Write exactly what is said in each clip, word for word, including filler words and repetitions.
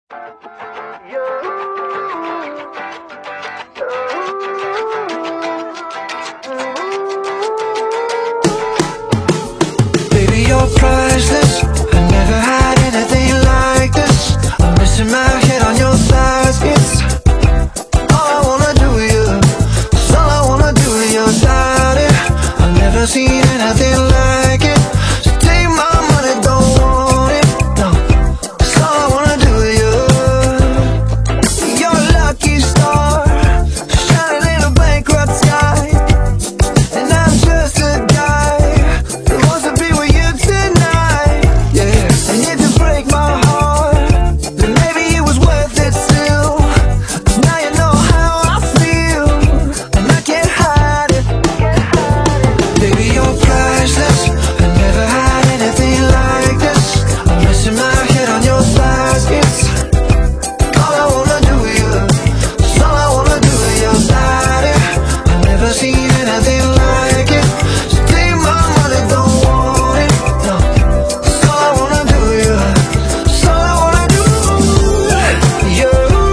Baby, you're priceless. I never had anything like this. I'm missing my head on your thighs. It's all I wanna do with you. It's all I wanna do with your body. I've never seen anything like it. So take my money, don't want it. No, it's all I wanna do with you. You're a lucky star, shining in a bankrupt sky, and I'm just a guy who wants to be with you tonight. Yeah, and if you break my heart, then maybe it was worth it still. 'Cause now you know how I feel, and I can't hide it. Baby, you're priceless. I never had anything like this. I'm missing my head on your thighs. It's all I wanna do with you. It's all I wanna do with your body. I've never seen anything like it. So take my money, don't want it. No, it's all I wanna do with you. It's all I wanna do with you.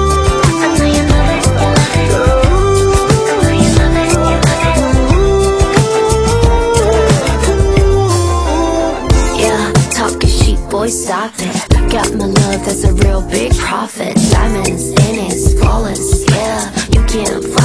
Yeah, talking sheep, boy, stop it. Got my love, that's a real big profit. Diamonds in it, flawless, yeah. You can't